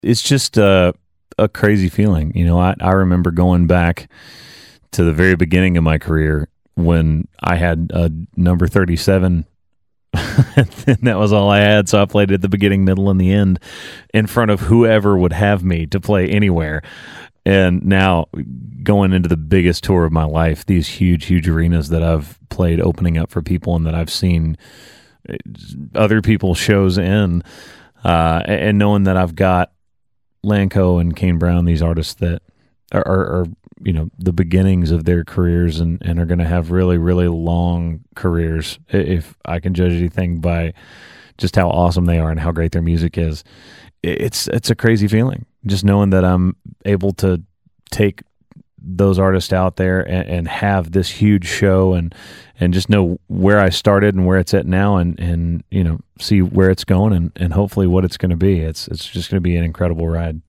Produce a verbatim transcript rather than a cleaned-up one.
it's just a, a crazy feeling. You know, I, I remember going back to the very beginning of my career when I had a number thirty-seven and that was all I had. So I played at the beginning, middle, and the end in front of whoever would have me to play anywhere. And now going into the biggest tour of my life, these huge, huge arenas that I've played opening up for people and that I've seen other people's shows in, uh, and knowing that I've got Lanco and Kane Brown, these artists that are, are, are you know, the beginnings of their careers and, and are going to have really, really long careers, if I can judge anything by just how awesome they are and how great their music is. It's it's a crazy feeling, just knowing that I'm able to take those artists out there and, and have this huge show and and just know where I started and where it's at now, and, and you know, see where it's going and, and hopefully what it's going to be. It's it's just going to be an incredible ride.